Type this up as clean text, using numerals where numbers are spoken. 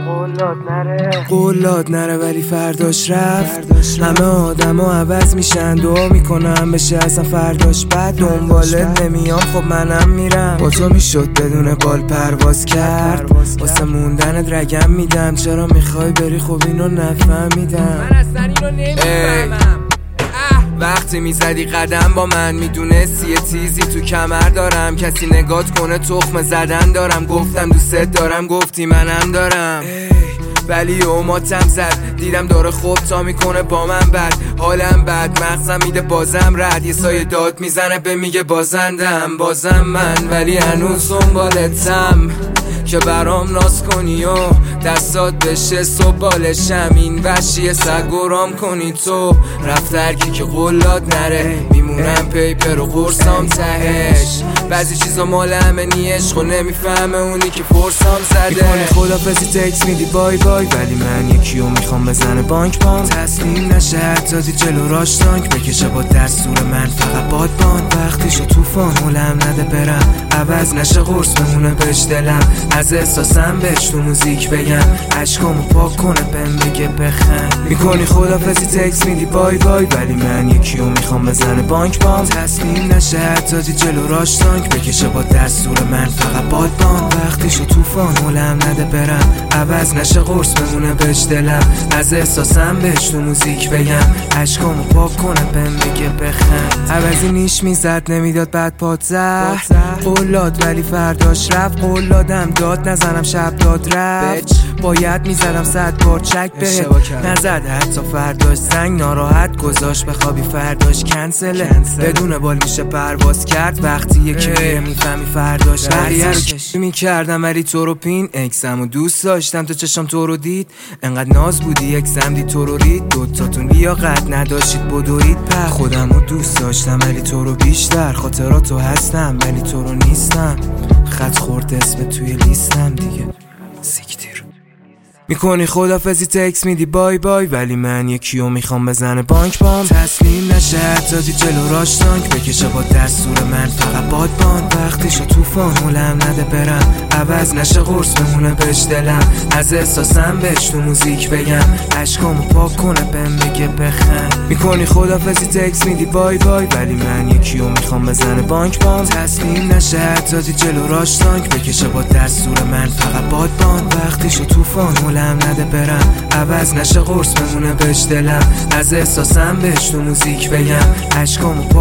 قولاد نره ولی فرداش رفت. همه آدم ها عوض میشن، دعا میکنم بشه اصلا فرداش بد. دنبالت نمیام خب منم میرم، با تو میشد بدون بال پرواز کرد. واسه موندنت رگم میدم، چرا میخوای بری خب اینو نفهمیدم. من اصلا اینو نمیفهمم. وقتی میزدی قدم با من میدونستی یه تیزی تو کمر دارم. کسی نگات کنه تخم زدن دارم. گفتم دوست دارم گفتی منم دارم، ولی اوماتم زد. دیدم داره خوب تا میکنه با من بد. حالم بد، مغزم میده بازم رد. یه سایه داد میزنه به میگه بازندم. بازم من ولی هنوز دنبالتم که برام ناز کنی و دستات بشه صبالشم. این وشی سگورام کنی تو رفت هرکی که قولاد نره. میمونم پیپر و قرصام تهش. بعضی چیزا مال همه نیش و نمیفهمه اونی که فرسام زده. میکنی خدافزی تکس میدی بای بای، ولی من یکیو میخوام بزنه بانک بام. تسلیم نشه حتی دی جلو راش تانک بکشه با دستور من فقط بادبان. وقتیشو توفان مولم نده برم، عوض نشه قرص بمونه بهش دلم. از احساسم بهش تو موزیک بگم، عشقامو پاک کنه بهم بگه بخند. میکنی خدافزی تکس میدی بای بای، ولی من یکیو میخوام بزنه بانک بام. تسلیم نشه حتی دی جلو راش تانک بکشه با دستور من فقط بادبان. وقتیشو توفان مولم نده برم، عوض نشه قرص بمونه بهش دلم. از احساسم بهش تو موزیک بگم، عشقامو پاک کنه بهم بگه بخند. عوضی نیش میزد نمیداد بعد پات زد. قولاد ولی فرداش رفت. قولادم داد نزنم شب داد رفت. باید میزدم 100 بار چک به نزد حتی فرداش زنگ. ناراحت گذاشت بخوابی فرداش کنسله. بدون بال میشه پرواز کرد وقتی یکی میفهمی فرداش. بقیه رو کشی میکردم ولی تو رو پین. اکسم و دوست داشتم تو چشم تو رو دید. انقدر ناز بودی اکسم دی تو رو رید. دوتاتون لیاقت نداشتید بدورید پر. خودم رو دوست داشتم ولی تو رو بیشتر. خاطراتو هستم ولی تو رو نیستم. خط خورد اسم توی لیستم دیگه سیکتیر. میکنی خدافزی تکس میدی بای بای، ولی من یکیو میخوام بزنه بانک بام. تسلیم نشه حتی دی جلو راش تانک بکشه با دستور من فقط بادبان. وقتیشو توفان مولم نده برم، عوض نشه قرص بمونه بهش دلم. از احساسم بهش تو موزیک بگم، عشقامو پاک کنه بهم بگه بخند. میکنی خدافزی تکس میدی بای بای، ولی من یکیو میخوام بزنه بانک بام. تسلیم نشه حتی دی جلو راش تانک بکشه با دستور من فقط بادبان. وقتیشو توفان مولم نده برم، عوض نشه قرص بمونه بهش دلم. از احساسم بهش تو موزیک بگم، عشقامو